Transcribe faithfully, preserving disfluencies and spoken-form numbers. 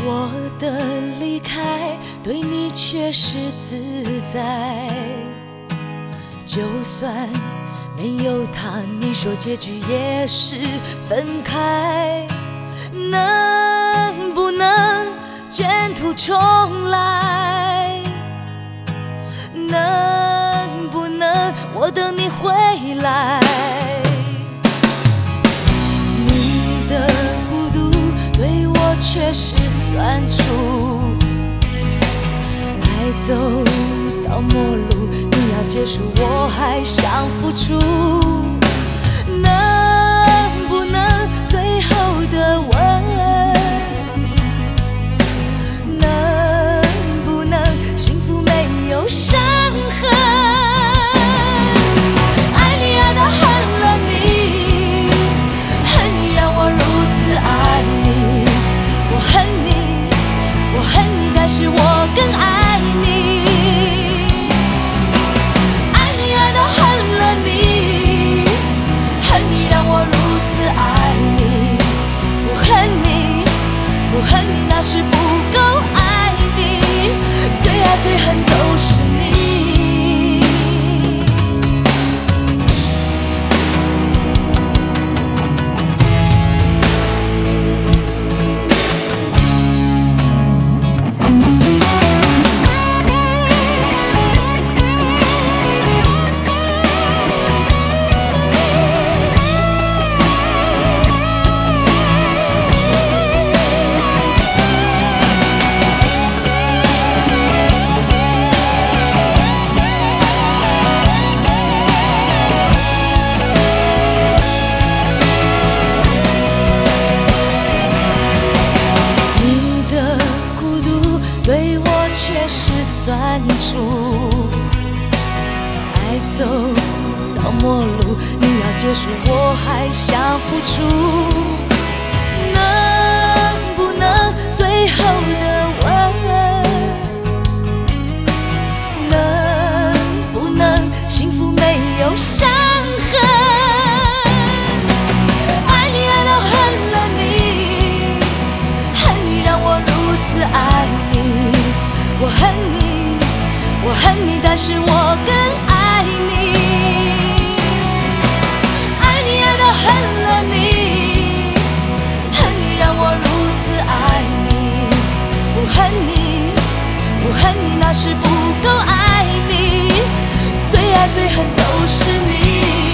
我的离开对你却是自在，就算没有他，你说结局也是分开。能不能卷土重来？能不能我等你回来？你的孤独对我却是算数，爱走到末路，你要结束，我还想付出。能不能最后的吻？能不能幸福没有伤痕？爱你爱到恨了你，恨你让我如此爱你。我恨你，我恨你，但是我更爱你。爱你爱到恨了你，恨你让我如此爱你。我恨你，我恨你，那是不够爱你。最爱最恨都是你。对我却是算数，爱走到末路，你要结束，我还想付出。能不能最后的吻？能不能幸福没有伤痕？爱你爱到恨了你，恨你让我如此爱你。我恨你，我恨你，但是我更爱你。爱你爱到恨了你，恨你让我如此爱你。不恨你，不恨你，那是不够爱你。最爱最恨都是你。